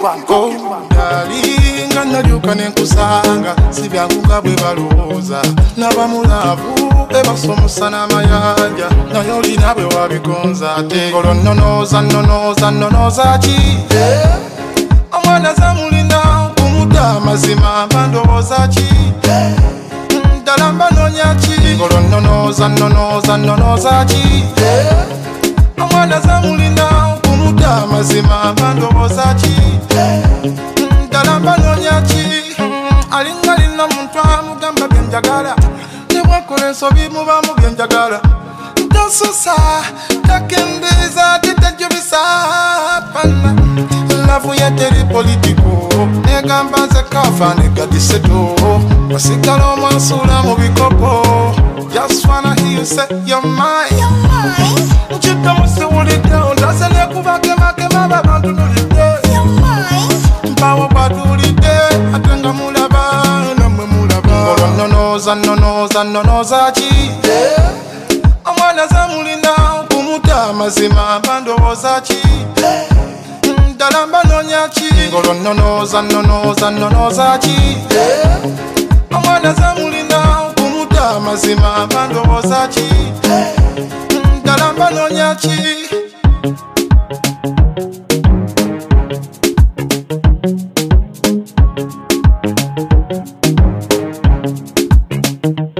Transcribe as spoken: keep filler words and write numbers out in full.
Oh, dalinga nalyuka nenkusanga sibyanguga bwe balowooza n'abamulaavu ebasomosa n'amayanja naye olina bwe wabigonza ate olononooza nnonooza nnonooza ki omwana zamulina kumuta amazima mba ndowooza ki ddala mba noonya ki olononooza nnonooza nnonooza ki omwana zamulina kumuta amazima mba ndowooza ki ddala mba noonya ki alinga lina omuntu amugamba byenjagala nebwakola ensobi mubamu byenjagala tosusa takendeeza tetajubisa pana lavu yeteri politiko negamba nze kafa negadiseto wasigala omwansula mu bikopo just wanna hear you say you're mine nkidde musiwulidde ondase nekubakemakema babantu nulidde mpawo batulidde ate nga mulaba namwe mulaba olononooza nnonooza nnonooza ki omwana zamulina kumuta amazima mba ndowooza ki ddala mba noonya ki olononooza nnonooza nnonooza ki omwana zamulina kumuta amazima mba ndowooza ki ddala mba noonya ki